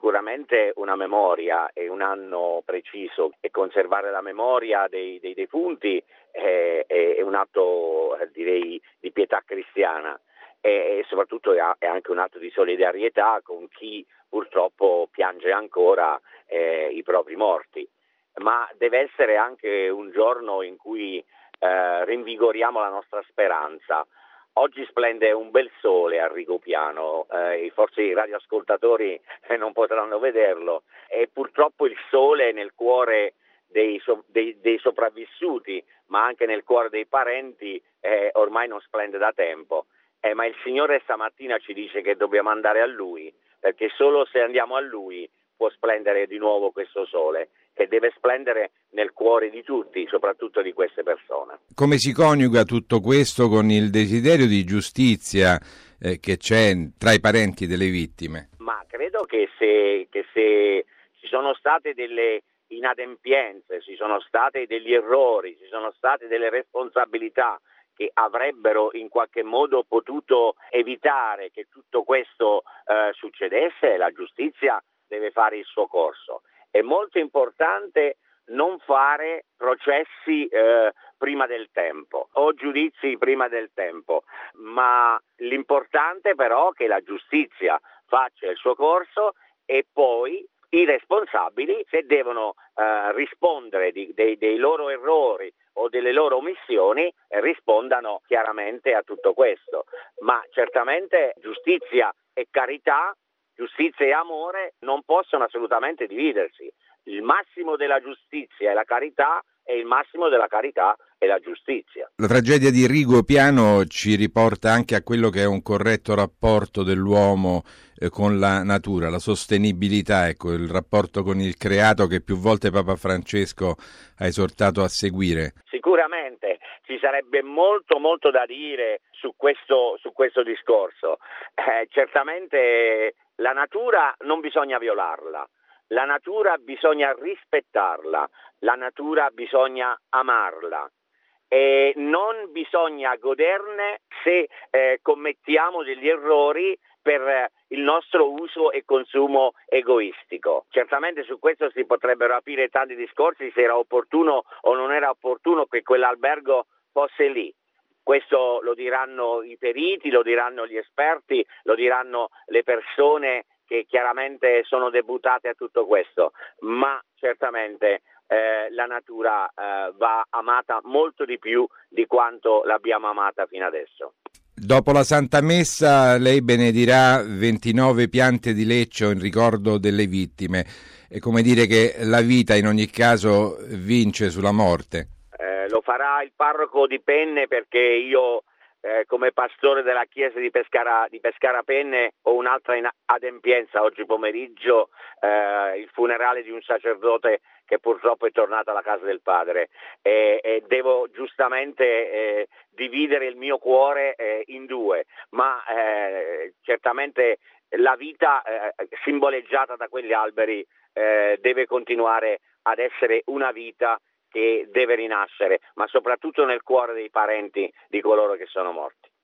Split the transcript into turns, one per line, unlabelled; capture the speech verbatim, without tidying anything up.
sicuramente una memoria e un anno preciso, e conservare la memoria dei, dei defunti è, è un atto, direi, di pietà cristiana, e, e soprattutto è anche un atto di solidarietà con chi purtroppo piange ancora eh, i propri morti. Ma deve essere anche un giorno in cui eh, rinvigoriamo la nostra speranza. Oggi splende un bel sole a Rigopiano, eh, forse i radioascoltatori eh, non potranno vederlo, e purtroppo il sole nel cuore dei, so, dei, dei sopravvissuti, ma anche nel cuore dei parenti, eh, ormai non splende da tempo. Eh, ma il Signore stamattina ci dice che dobbiamo andare a Lui, perché solo se andiamo a Lui può splendere di nuovo questo sole, che deve splendere nel cuore di tutti, soprattutto di queste persone.
Come si coniuga tutto questo con il desiderio di giustizia eh, che c'è tra i parenti delle vittime?
Ma credo che se, che se ci sono state delle inadempienze, ci sono stati degli errori, ci sono state delle responsabilità che avrebbero in qualche modo potuto evitare che tutto questo eh, succedesse, la giustizia deve fare il suo corso. È molto importante non fare processi eh, prima del tempo o giudizi prima del tempo, ma l'importante però è che la giustizia faccia il suo corso, e poi i responsabili, se devono eh, rispondere di, dei, dei loro errori o delle loro omissioni, eh, rispondano chiaramente a tutto questo. Ma certamente giustizia e carità, giustizia e amore non possono assolutamente dividersi. Il massimo della giustizia è la carità, e il massimo della carità è la giustizia.
La tragedia di Rigopiano ci riporta anche a quello che è un corretto rapporto dell'uomo eh, con la natura, la sostenibilità, ecco, il rapporto con il creato che più volte Papa Francesco ha esortato a seguire.
Sicuramente ci sarebbe molto molto da dire su questo, su questo discorso. Eh, certamente la natura non bisogna violarla. La natura bisogna rispettarla, la natura bisogna amarla, e non bisogna goderne se eh, commettiamo degli errori per il nostro uso e consumo egoistico. Certamente su questo si potrebbero aprire tanti discorsi, se era opportuno o non era opportuno che quell'albergo fosse lì. Questo lo diranno i periti, lo diranno gli esperti, lo diranno le persone che chiaramente sono deputate a tutto questo, ma certamente eh, la natura eh, va amata molto di più di quanto l'abbiamo amata fino adesso.
Dopo la Santa Messa lei benedirà ventinove piante di leccio in ricordo delle vittime. È come dire che la vita in ogni caso vince sulla morte.
Eh, lo farà il parroco di Penne, perché io Eh, come pastore della chiesa di Pescara, di Pescara Penne ho un'altra adempienza oggi pomeriggio, eh, il funerale di un sacerdote che purtroppo è tornato alla casa del padre, e, e devo giustamente eh, dividere il mio cuore eh, in due, ma eh, certamente la vita eh, simboleggiata da quegli alberi eh, deve continuare ad essere una vita che deve rinascere, ma soprattutto nel cuore dei parenti di coloro che sono morti.